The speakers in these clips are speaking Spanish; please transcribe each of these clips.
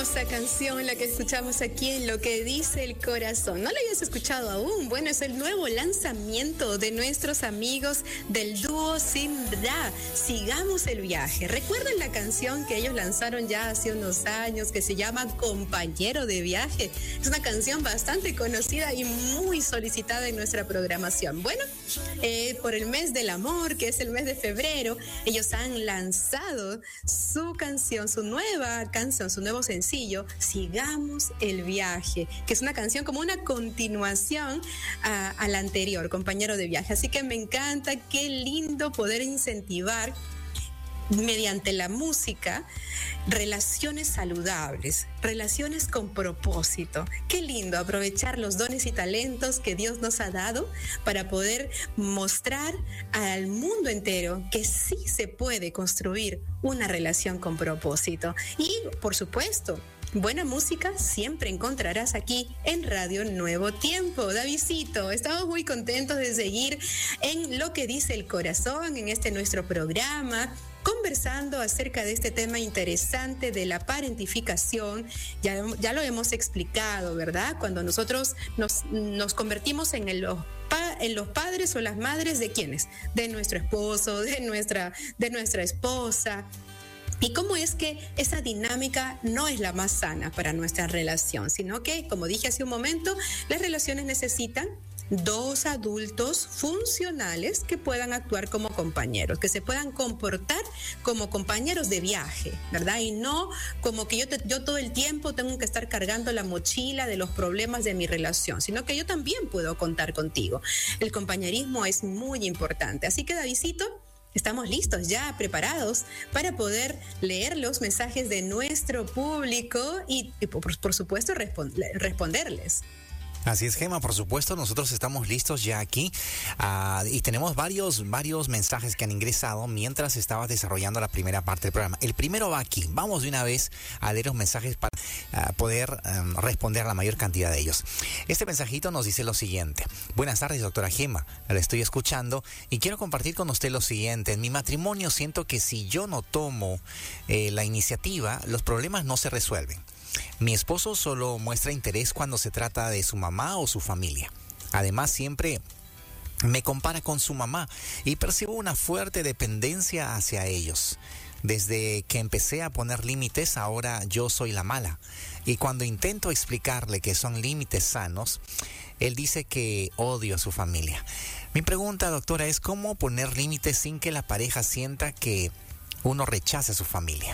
hermosa canción la que escuchamos aquí en Lo que dice el corazón. ¿No la habías escuchado aún? Bueno, es el nuevo lanzamiento de nuestros amigos del dúo Simbra. Sigamos el viaje. ¿Recuerdan la canción que ellos lanzaron ya hace unos años que se llama Compañero de Viaje? Es una canción bastante conocida y muy solicitada en nuestra programación. Bueno, por el mes del amor, que es el mes de febrero, ellos han lanzado su canción, su nueva canción, su nuevo sencillo, Sigamos el Viaje, que es una canción como una continuación a la anterior, Compañero de Viaje. Así que me encanta, qué lindo poder incentivar mediante la música relaciones saludables, relaciones con propósito. Qué lindo aprovechar los dones y talentos que Dios nos ha dado para poder mostrar al mundo entero que sí se puede construir una relación con propósito. Y, por supuesto, buena música siempre encontrarás aquí en Radio Nuevo Tiempo. Davidcito, estamos muy contentos de seguir en Lo que dice el corazón, en este nuestro programa, conversando acerca de este tema interesante de la parentificación. Ya lo hemos explicado, ¿verdad? Cuando nosotros nos convertimos en los padres o las madres de ¿quiénes? De nuestro esposo, de nuestra esposa. Y cómo es que esa dinámica no es la más sana para nuestra relación, sino que, como dije hace un momento, las relaciones necesitan dos adultos funcionales que puedan actuar como compañeros, que se puedan comportar como compañeros de viaje, ¿verdad? Y no como que yo todo el tiempo tengo que estar cargando la mochila de los problemas de mi relación, sino que yo también puedo contar contigo. El compañerismo es muy importante. Así que, Davidcito, estamos listos ya, preparados para poder leer los mensajes de nuestro público y por supuesto, responderles. Así es, Gema, por supuesto, nosotros estamos listos ya aquí y tenemos varios mensajes que han ingresado mientras estabas desarrollando la primera parte del programa. El primero va aquí. Vamos de una vez a leer los mensajes para poder responder a la mayor cantidad de ellos. Este mensajito nos dice lo siguiente. Buenas tardes, doctora Gema. La estoy escuchando y quiero compartir con usted lo siguiente. En mi matrimonio siento que si yo no tomo la iniciativa, los problemas no se resuelven. Mi esposo solo muestra interés cuando se trata de su mamá o su familia. Además, siempre me compara con su mamá y percibo una fuerte dependencia hacia ellos. Desde que empecé a poner límites, ahora yo soy la mala. Y cuando intento explicarle que son límites sanos, él dice que odio a su familia. Mi pregunta, doctora, es cómo poner límites sin que la pareja sienta que uno rechace a su familia.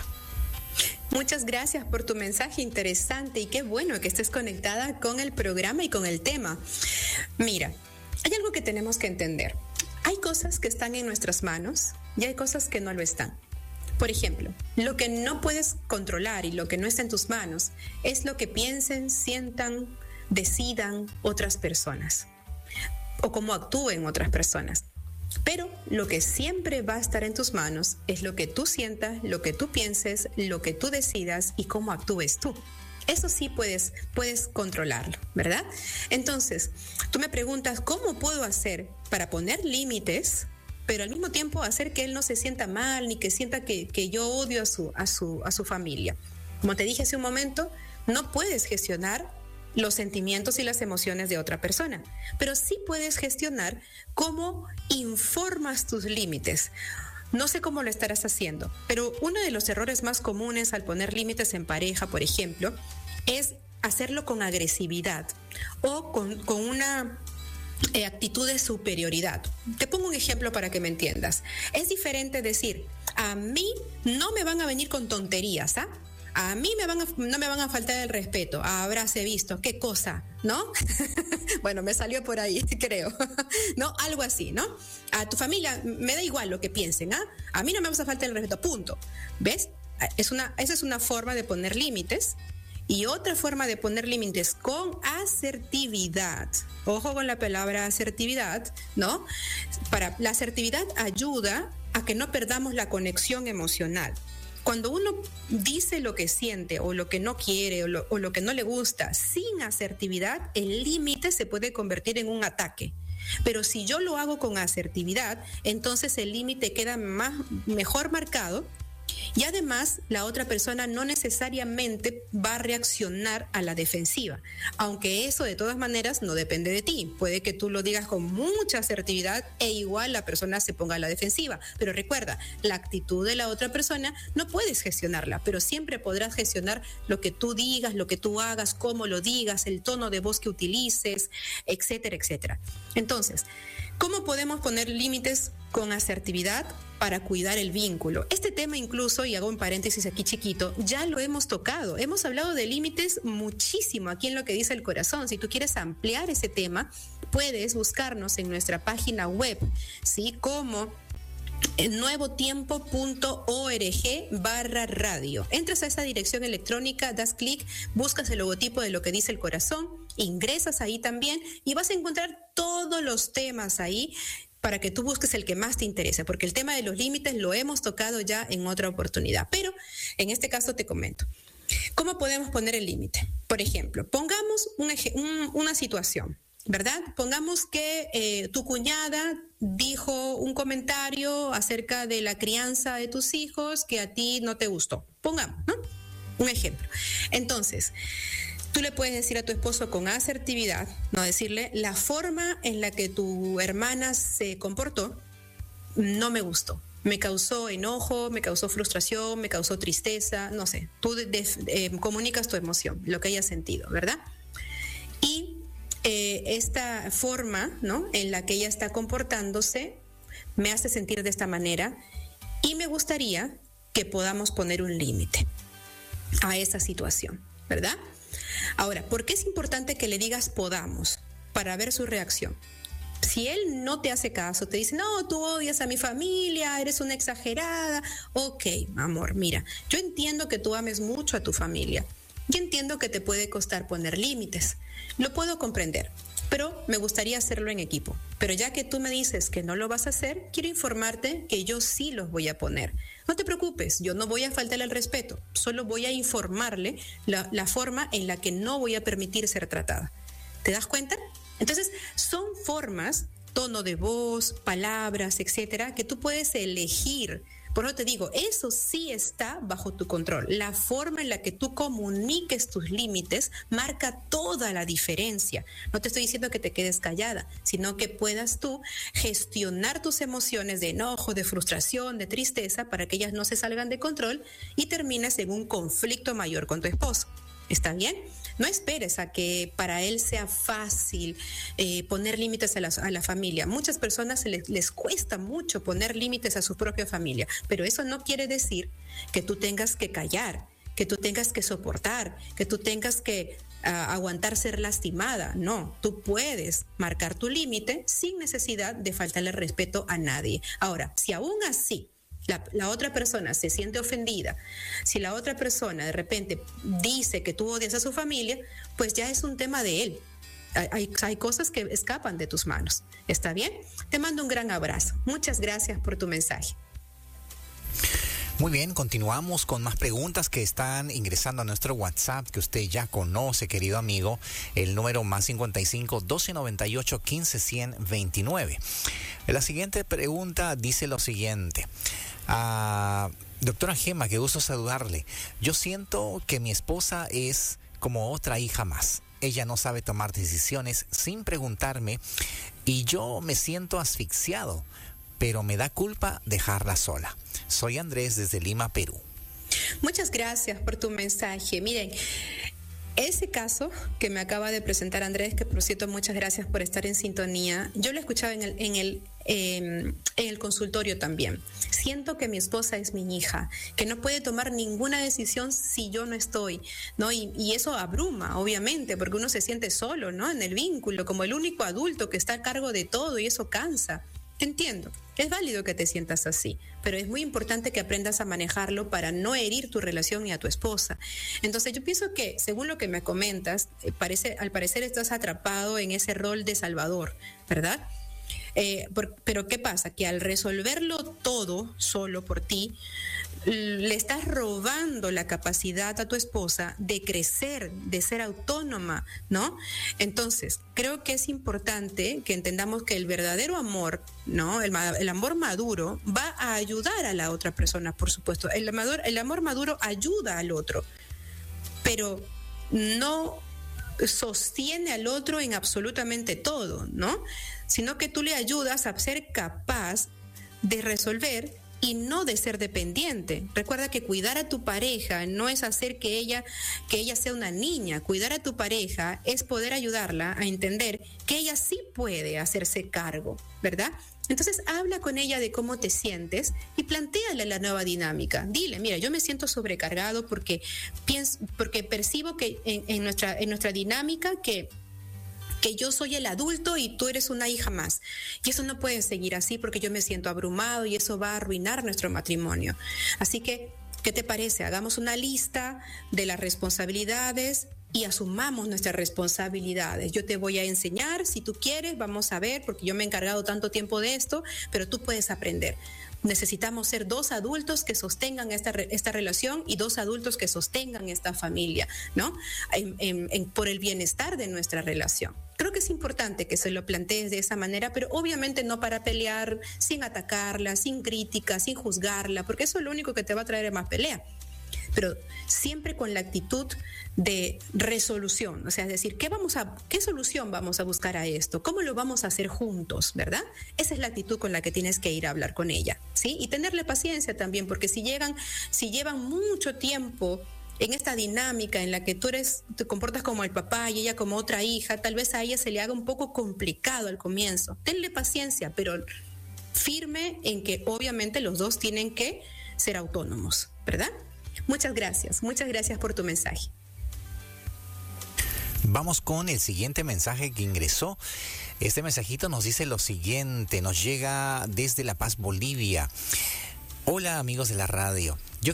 Muchas gracias por tu mensaje interesante y qué bueno que estés conectada con el programa y con el tema. Mira, hay algo que tenemos que entender. Hay cosas que están en nuestras manos y hay cosas que no lo están. Por ejemplo, lo que no puedes controlar y lo que no está en tus manos es lo que piensen, sientan, decidan otras personas o cómo actúen otras personas. Pero lo que siempre va a estar en tus manos es lo que tú sientas, lo que tú pienses, lo que tú decidas y cómo actúes tú. Eso sí puedes controlarlo, ¿verdad? Entonces, tú me preguntas, ¿cómo puedo hacer para poner límites, pero al mismo tiempo hacer que él no se sienta mal ni que sienta que yo odio a su familia? Como te dije hace un momento, no puedes gestionar los sentimientos y las emociones de otra persona, pero sí puedes gestionar cómo informas tus límites. No sé cómo lo estarás haciendo, pero uno de los errores más comunes al poner límites en pareja, por ejemplo, es hacerlo con agresividad o con una actitud de superioridad. Te pongo un ejemplo para que me entiendas. Es diferente decir, a mí no me van a venir con tonterías, ¿ah? A mí no me van a faltar el respeto. Habráse visto. ¿Qué cosa? ¿No? Bueno, me salió por ahí, creo. ¿No? Algo así, ¿no? A tu familia me da igual lo que piensen, ¿ah? A mí no me vas a faltar el respeto, punto. ¿Ves? Esa es una forma de poner límites. Y otra forma de poner límites con asertividad. Ojo con la palabra asertividad, ¿no? La asertividad ayuda a que no perdamos la conexión emocional. Cuando uno dice lo que siente o lo que no quiere o lo que no le gusta sin asertividad, el límite se puede convertir en un ataque. Pero si yo lo hago con asertividad, entonces el límite queda mejor marcado Y además, la otra persona no necesariamente va a reaccionar a la defensiva, aunque eso de todas maneras no depende de ti. Puede que tú lo digas con mucha asertividad e igual la persona se ponga a la defensiva. Pero recuerda, la actitud de la otra persona no puedes gestionarla, pero siempre podrás gestionar lo que tú digas, lo que tú hagas, cómo lo digas, el tono de voz que utilices, etcétera, etcétera. Entonces, ¿cómo podemos poner límites con asertividad para cuidar el vínculo? Este tema incluso, y hago un paréntesis aquí chiquito, ya lo hemos tocado. Hemos hablado de límites muchísimo aquí en Lo que dice el corazón. Si tú quieres ampliar ese tema, puedes buscarnos en nuestra página web, ¿sí? Como nuevotiempo.org/radio. Entras a esa dirección electrónica, das clic, buscas el logotipo de Lo que dice el corazón, ingresas ahí también y vas a encontrar todos los temas ahí para que tú busques el que más te interese, porque el tema de los límites lo hemos tocado ya en otra oportunidad. Pero en este caso te comento. ¿Cómo podemos poner el límite? Por ejemplo, pongamos una situación, ¿verdad? Pongamos que tu cuñada dijo un comentario acerca de la crianza de tus hijos que a ti no te gustó. Pongamos, ¿no? Un ejemplo. Entonces, tú le puedes decir a tu esposo con asertividad, no decirle, la forma en la que tu hermana se comportó no me gustó. Me causó enojo, me causó frustración, me causó tristeza, no sé. Tú comunicas tu emoción, lo que hayas sentido, ¿verdad? Y esta forma, ¿no?, en la que ella está comportándose me hace sentir de esta manera y me gustaría que podamos poner un límite a esa situación, ¿verdad? Ahora, ¿por qué es importante que le digas podamos? Para ver su reacción. Si él no te hace caso, te dice, no, tú odias a mi familia, eres una exagerada. Ok, amor, mira, yo entiendo que tú ames mucho a tu familia. Yo entiendo que te puede costar poner límites. Lo puedo comprender, pero me gustaría hacerlo en equipo. Pero ya que tú me dices que no lo vas a hacer, quiero informarte que yo sí los voy a poner. No te preocupes, yo no voy a faltarle al respeto, solo voy a informarle la forma en la que no voy a permitir ser tratada. ¿Te das cuenta? Entonces, son formas, tono de voz, palabras, etcétera, que tú puedes elegir. Por eso te digo, eso sí está bajo tu control. La forma en la que tú comuniques tus límites marca toda la diferencia. No te estoy diciendo que te quedes callada, sino que puedas tú gestionar tus emociones de enojo, de frustración, de tristeza, para que ellas no se salgan de control y termines en un conflicto mayor con tu esposo. ¿Está bien? No esperes a que para él sea fácil poner límites a la familia. Muchas personas les cuesta mucho poner límites a su propia familia, pero eso no quiere decir que tú tengas que callar, que tú tengas que soportar, que tú tengas que aguantar ser lastimada. No, tú puedes marcar tu límite sin necesidad de faltarle respeto a nadie. Ahora, si aún así la otra persona se siente ofendida, si la otra persona de repente dice que tú odias a su familia, pues ya es un tema de él. Hay cosas que escapan de tus manos. ¿Está bien? Te mando un gran abrazo. Muchas gracias por tu mensaje. Muy bien, continuamos con más preguntas que están ingresando a nuestro WhatsApp, que usted ya conoce, querido amigo, el número +55 1298 15 129. La siguiente pregunta dice lo siguiente. Doctora Gema, qué gusto saludarle. Yo siento que mi esposa es como otra hija más. Ella no sabe tomar decisiones sin preguntarme y yo me siento asfixiado, pero me da culpa dejarla sola. Soy Andrés desde Lima, Perú. Muchas gracias por tu mensaje. Miren, ese caso que me acaba de presentar Andrés, que por cierto muchas gracias por estar en sintonía, yo lo escuchaba en el consultorio también. Siento que mi esposa es mi hija, que no puede tomar ninguna decisión si yo no estoy, ¿no? Y eso abruma, obviamente, porque uno se siente solo, ¿no?, en el vínculo, como el único adulto que está a cargo de todo, y eso cansa. Entiendo, es válido que te sientas así, pero es muy importante que aprendas a manejarlo para no herir tu relación ni a tu esposa. Entonces yo pienso que, según lo que me comentas, al parecer estás atrapado en ese rol de salvador, ¿verdad? Pero ¿qué pasa? Que al resolverlo todo solo por ti, le estás robando la capacidad a tu esposa de crecer, de ser autónoma, ¿no? Entonces, creo que es importante que entendamos que el verdadero amor, ¿no? El amor maduro va a ayudar a la otra persona, por supuesto. El amor maduro ayuda al otro, pero no sostiene al otro en absolutamente todo, ¿no? Sino que tú le ayudas a ser capaz de resolver y no de ser dependiente. Recuerda que cuidar a tu pareja no es hacer que ella sea una niña. Cuidar a tu pareja es poder ayudarla a entender que ella sí puede hacerse cargo, ¿verdad? Entonces habla con ella de cómo te sientes y plantéale la nueva dinámica. Dile, mira, yo me siento sobrecargado porque percibo que en nuestra dinámica que yo soy el adulto y tú eres una hija más. Y eso no puede seguir así porque yo me siento abrumado y eso va a arruinar nuestro matrimonio. Así que, ¿qué te parece? Hagamos una lista de las responsabilidades y asumamos nuestras responsabilidades. Yo te voy a enseñar, si tú quieres, vamos a ver, porque yo me he encargado tanto tiempo de esto, pero tú puedes aprender. Necesitamos ser 2 adultos que sostengan esta relación y 2 adultos que sostengan esta familia, ¿no? Por el bienestar de nuestra relación. Creo que es importante que se lo plantees de esa manera, pero obviamente no para pelear, sin atacarla, sin crítica, sin juzgarla, porque eso es lo único que te va a traer más pelea. Pero siempre con la actitud de resolución, o sea, es decir, ¿qué solución vamos a buscar a esto? ¿Cómo lo vamos a hacer juntos, verdad? Esa es la actitud con la que tienes que ir a hablar con ella, ¿sí? Y tenerle paciencia también, porque si llevan mucho tiempo en esta dinámica en la que te comportas como el papá y ella como otra hija, tal vez a ella se le haga un poco complicado al comienzo. Tenle paciencia, pero firme en que obviamente los dos tienen que ser autónomos, ¿verdad? Muchas gracias por tu mensaje. Vamos con el siguiente mensaje que ingresó. Este mensajito nos dice lo siguiente, nos llega desde La Paz, Bolivia. Hola amigos de la radio, yo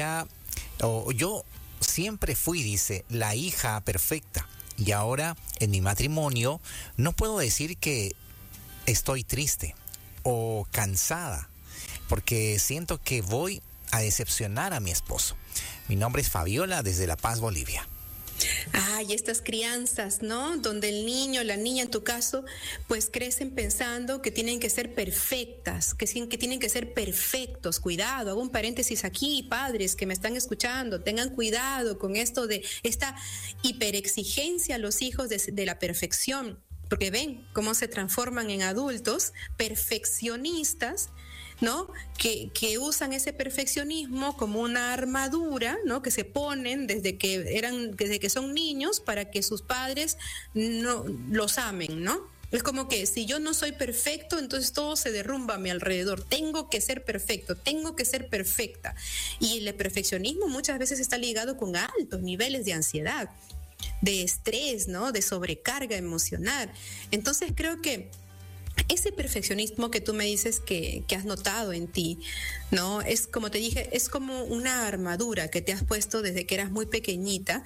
siempre fui, dice, la hija perfecta y ahora en mi matrimonio no puedo decir que estoy triste o cansada porque siento que voy a decepcionar a mi esposo. Mi nombre es Fabiola desde La Paz, Bolivia. Y estas crianzas, ¿no? Donde el niño, la niña en tu caso, pues crecen pensando que tienen que ser perfectas, que tienen que ser perfectos. Cuidado, hago un paréntesis aquí, padres que me están escuchando, tengan cuidado con esto de esta hiperexigencia a los hijos de la perfección, porque ven cómo se transforman en adultos perfeccionistas, ¿no? Que usan ese perfeccionismo como una armadura, ¿no? Que se ponen desde que son niños para que sus padres no los amen, ¿no? Es como que si yo no soy perfecto, entonces todo se derrumba a mi alrededor. Tengo que ser perfecto, tengo que ser perfecta. Y el perfeccionismo muchas veces está ligado con altos niveles de ansiedad, de estrés, ¿no? De sobrecarga emocional. Entonces creo que ese perfeccionismo que tú me dices que has notado en ti, ¿no? Es como te dije, es una armadura que te has puesto desde que eras muy pequeñita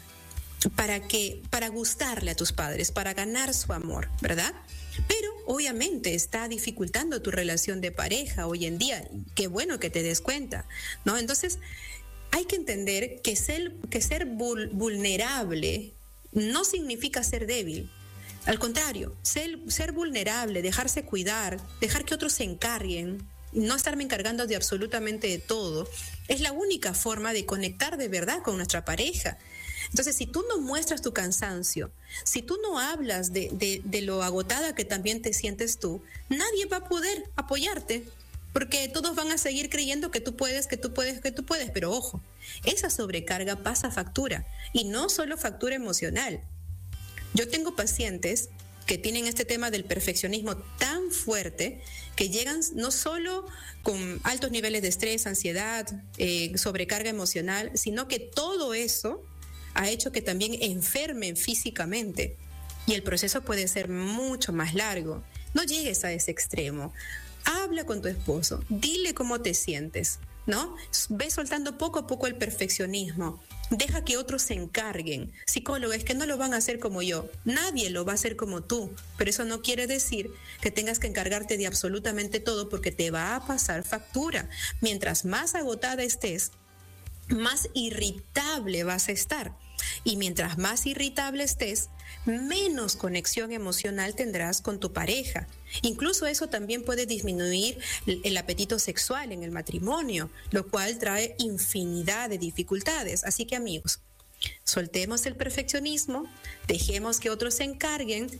para gustarle a tus padres, para ganar su amor, ¿verdad? Pero obviamente está dificultando tu relación de pareja hoy en día. Qué bueno que te des cuenta, ¿no? Entonces, hay que entender que ser vulnerable no significa ser débil. Al contrario, ser vulnerable, dejarse cuidar, dejar que otros se encarguen, no estarme encargando de absolutamente todo, es la única forma de conectar de verdad con nuestra pareja. Entonces, si tú no muestras tu cansancio, si tú no hablas de lo agotada que también te sientes tú, nadie va a poder apoyarte, porque todos van a seguir creyendo que tú puedes, pero ojo, esa sobrecarga pasa factura, y no solo factura emocional. Yo tengo pacientes que tienen este tema del perfeccionismo tan fuerte que llegan no solo con altos niveles de estrés, ansiedad, sobrecarga emocional, sino que todo eso ha hecho que también enfermen físicamente. Y el proceso puede ser mucho más largo. No llegues a ese extremo. Habla con tu esposo, dile cómo te sientes, ¿no? Ve soltando poco a poco el perfeccionismo. Deja que otros se encarguen. Psicólogo, es que no lo van a hacer como yo. Nadie lo va a hacer como tú. Pero eso no quiere decir que tengas que encargarte de absolutamente todo, porque te va a pasar factura. Mientras más agotada estés, más irritable vas a estar. Y mientras más irritable estés, menos conexión emocional tendrás con tu pareja. Incluso eso también puede disminuir el apetito sexual en el matrimonio, lo cual trae infinidad de dificultades. Así que, amigos, soltemos el perfeccionismo, dejemos que otros se encarguen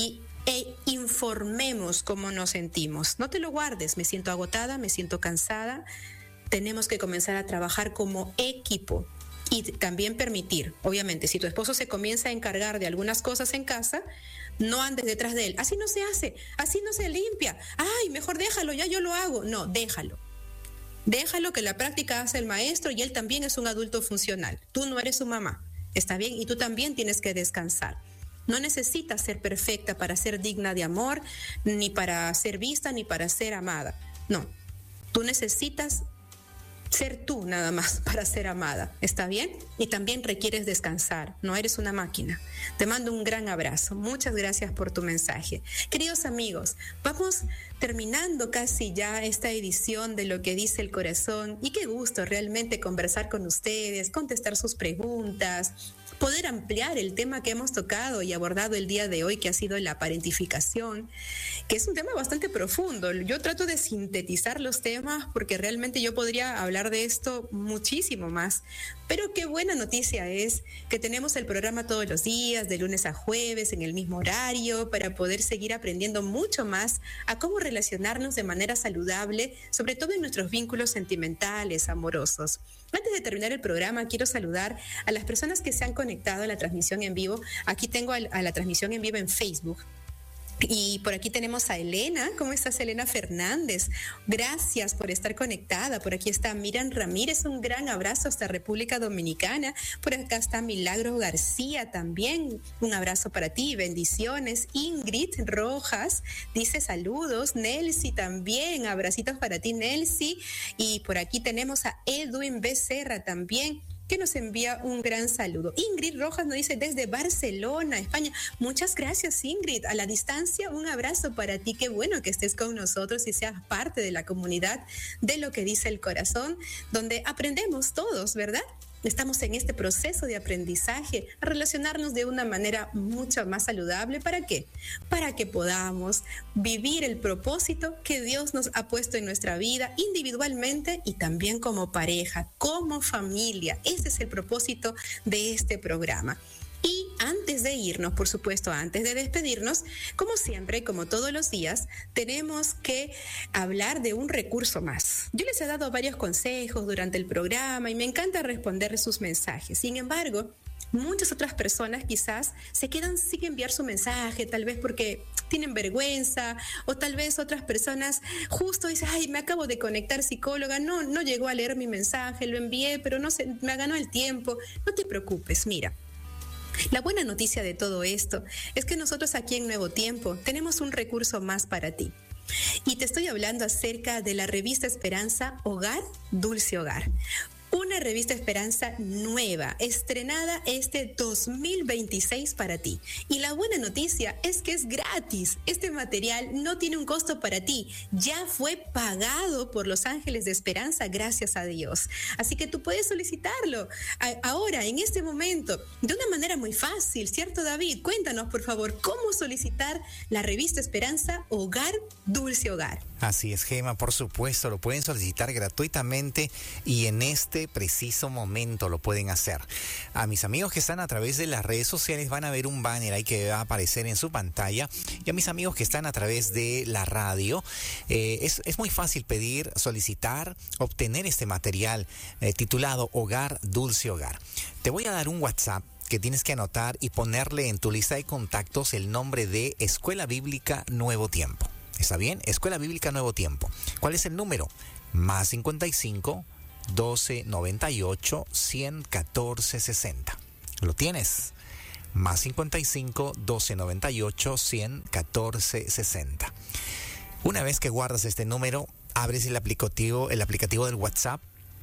e informemos cómo nos sentimos. No te lo guardes, me siento agotada, me siento cansada. Tenemos que comenzar a trabajar como equipo. Y también permitir, obviamente, si tu esposo se comienza a encargar de algunas cosas en casa, no andes detrás de él. Así no se hace, así no se limpia. Ay, mejor déjalo, ya yo lo hago. No, déjalo. Déjalo, que la práctica hace el maestro, y él también es un adulto funcional. Tú no eres su mamá, está bien, y tú también tienes que descansar. No necesitas ser perfecta para ser digna de amor, ni para ser vista, ni para ser amada. No, tú necesitas ser tú nada más para ser amada, ¿está bien? Y también requieres descansar, no eres una máquina. Te mando un gran abrazo, muchas gracias por tu mensaje. Queridos amigos, vamos terminando casi ya esta edición de Lo que dice el corazón, y qué gusto realmente conversar con ustedes, contestar sus preguntas, poder ampliar el tema que hemos tocado y abordado el día de hoy, que ha sido la parentificación, que es un tema bastante profundo. Yo trato de sintetizar los temas porque realmente yo podría hablar de esto muchísimo más. Pero qué buena noticia es que tenemos el programa todos los días, de lunes a jueves, en el mismo horario, para poder seguir aprendiendo mucho más a cómo relacionarnos de manera saludable, sobre todo en nuestros vínculos sentimentales, amorosos. Antes de terminar el programa, quiero saludar a las personas que se han conectado a la transmisión en vivo. Aquí tengo a la transmisión en vivo en Facebook. Y por aquí tenemos a Elena. ¿Cómo estás, Elena Fernández? Gracias por estar conectada. Por aquí está Miriam Ramírez. Un gran abrazo hasta República Dominicana. Por acá está Milagros García también. Un abrazo para ti. Bendiciones. Ingrid Rojas dice saludos. Nelcy también. Abracitos para ti, Nelcy. Y por aquí tenemos a Edwin Becerra también, que nos envía un gran saludo. Ingrid Rojas nos dice desde Barcelona, España. Muchas gracias, Ingrid. A la distancia, un abrazo para ti. Qué bueno que estés con nosotros y seas parte de la comunidad de Lo que dice el corazón, donde aprendemos todos, ¿verdad? Estamos en este proceso de aprendizaje, a relacionarnos de una manera mucho más saludable. ¿Para qué? Para que podamos vivir el propósito que Dios nos ha puesto en nuestra vida, individualmente y también como pareja, como familia. Ese es el propósito de este programa. Y antes de irnos, por supuesto, antes de despedirnos, como siempre, como todos los días, tenemos que hablar de un recurso más. Yo les he dado varios consejos durante el programa y me encanta responder sus mensajes. Sin embargo, muchas otras personas quizás se quedan sin enviar su mensaje, tal vez porque tienen vergüenza, o tal vez otras personas justo dicen, ay, me acabo de conectar, psicóloga, no llegó a leer mi mensaje, lo envié, pero no sé, me ganó el tiempo. No te preocupes, mira. La buena noticia de todo esto es que nosotros aquí en Nuevo Tiempo tenemos un recurso más para ti. Y te estoy hablando acerca de la revista Esperanza Hogar, Dulce Hogar. Una revista Esperanza nueva, estrenada este 2026 para ti. Y la buena noticia es que es gratis. Este material no tiene un costo para ti. Ya fue pagado por los Ángeles de Esperanza, gracias a Dios. Así que tú puedes solicitarlo ahora, en este momento, de una manera muy fácil, ¿cierto, David? Cuéntanos, por favor, cómo solicitar la revista Esperanza Hogar, Dulce Hogar. Así es, Gema, por supuesto, lo pueden solicitar gratuitamente y en este preciso momento lo pueden hacer. A mis amigos que están a través de las redes sociales van a ver un banner ahí que va a aparecer en su pantalla, y a mis amigos que están a través de la radio, es muy fácil pedir, solicitar, obtener este material titulado Hogar, Dulce Hogar. Te voy a dar un WhatsApp que tienes que anotar y ponerle en tu lista de contactos el nombre de Escuela Bíblica Nuevo Tiempo. ¿Está bien? Escuela Bíblica Nuevo Tiempo. ¿Cuál es el número? Más 55 12 98 100 14 60. ¿Lo tienes? Más 55 12 98 100 14 60. Una vez que guardas este número, abres el aplicativo del WhatsApp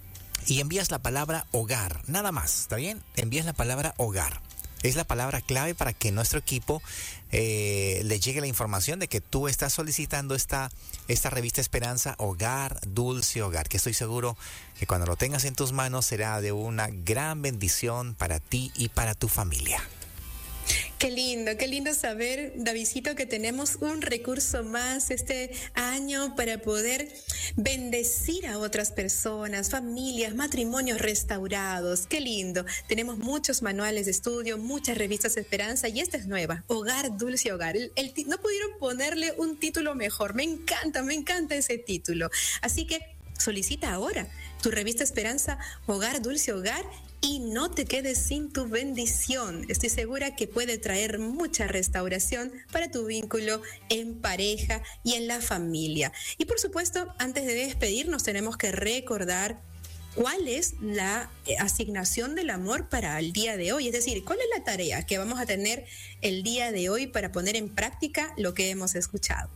y envías la palabra hogar, nada más, ¿está bien? Envías la palabra hogar. Es la palabra clave para que nuestro equipo le llegue la información de que tú estás solicitando esta revista Esperanza, Hogar, Dulce Hogar, que estoy seguro que cuando lo tengas en tus manos será de una gran bendición para ti y para tu familia. Qué lindo saber, Davidcito, que tenemos un recurso más este año para poder bendecir a otras personas, familias, matrimonios restaurados. Qué lindo. Tenemos muchos manuales de estudio, muchas revistas de Esperanza y esta es nueva, Hogar, Dulce Hogar. No pudieron ponerle un título mejor. Me encanta ese título. Así que solicita ahora tu revista Esperanza, Hogar, Dulce Hogar, y no te quedes sin tu bendición. Estoy segura que puede traer mucha restauración para tu vínculo en pareja y en la familia. Y por supuesto, antes de despedirnos, tenemos que recordar cuál es la asignación del amor para el día de hoy. Es decir, cuál es la tarea que vamos a tener el día de hoy para poner en práctica lo que hemos escuchado.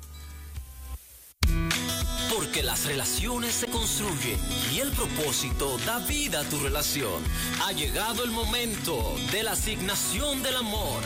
Porque las relaciones se construyen y el propósito da vida a tu relación. Ha llegado el momento de la asignación del amor.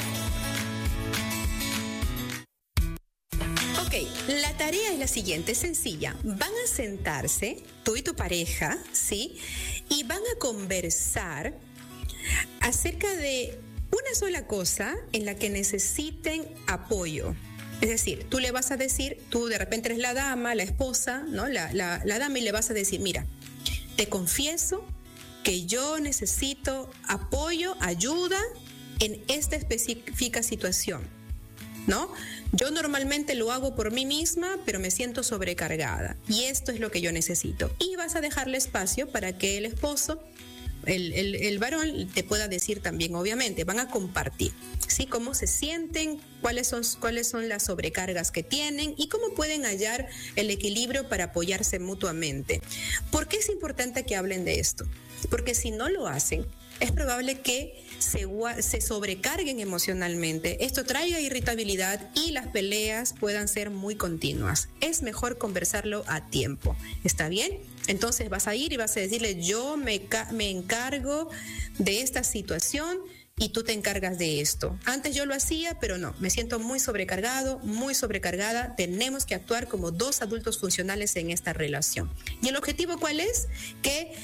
Ok, la tarea es la siguiente, sencilla. Van a sentarse, tú y tu pareja, ¿sí? Y van a conversar acerca de una sola cosa en la que necesiten apoyo. Es decir, tú le vas a decir, tú de repente eres la dama, la esposa, ¿no? La dama, y le vas a decir, mira, te confieso que yo necesito apoyo, ayuda en esta específica situación, ¿no? Yo normalmente lo hago por mí misma, pero me siento sobrecargada y esto es lo que yo necesito. Y vas a dejarle espacio para que el esposo, el varón, te pueda decir también, obviamente, van a compartir, ¿sí? Cómo se sienten, cuáles son las sobrecargas que tienen y cómo pueden hallar el equilibrio para apoyarse mutuamente. ¿Por qué es importante que hablen de esto? Porque si no lo hacen, es probable que se sobrecarguen emocionalmente. Esto traiga irritabilidad y las peleas puedan ser muy continuas. Es mejor conversarlo a tiempo. ¿Está bien? Entonces vas a ir y vas a decirle, yo me encargo de esta situación y tú te encargas de esto. Antes yo lo hacía, pero no, me siento muy sobrecargado, muy sobrecargada. Tenemos que actuar como dos adultos funcionales en esta relación. ¿Y el objetivo cuál es? Que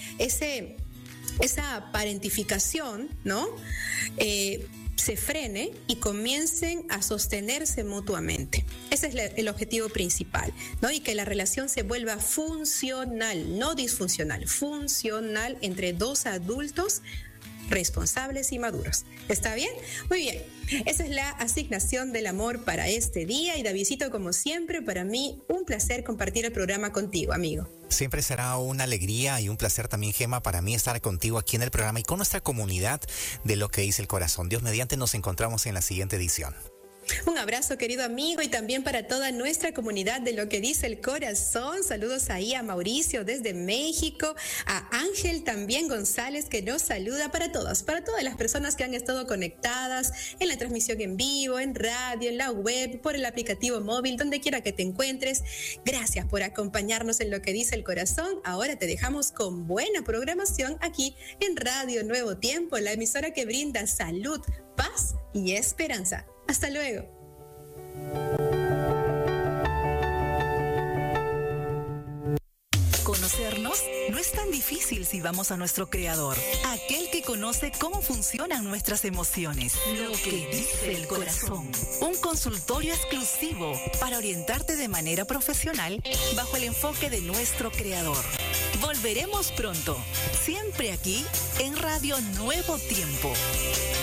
esa parentificación, ¿no? Se frene y comiencen a sostenerse mutuamente. Ese es el objetivo principal, ¿no? Y que la relación se vuelva funcional, no disfuncional, funcional entre dos adultos responsables y maduros. ¿Está bien? Muy bien. Esa es la asignación del amor para este día. Y Davidcito, como siempre, para mí un placer compartir el programa contigo, amigo. Siempre será una alegría y un placer también, Gema, para mí estar contigo aquí en el programa y con nuestra comunidad de Lo que dice el corazón. Dios mediante, nos encontramos en la siguiente edición. Un abrazo, querido amigo, y también para toda nuestra comunidad de Lo que dice el corazón. Saludos ahí a Mauricio desde México, a Ángel también González que nos saluda, para todas las personas que han estado conectadas en la transmisión en vivo, en radio, en la web, por el aplicativo móvil, donde quiera que te encuentres. Gracias por acompañarnos en Lo que dice el corazón. Ahora te dejamos con buena programación aquí en Radio Nuevo Tiempo, la emisora que brinda salud, paz y esperanza. Hasta luego. Conocernos no es tan difícil si vamos a nuestro Creador, aquel que conoce cómo funcionan nuestras emociones. Lo que dice el corazón. Un consultorio exclusivo para orientarte de manera profesional bajo el enfoque de nuestro Creador. Volveremos pronto, siempre aquí en Radio Nuevo Tiempo.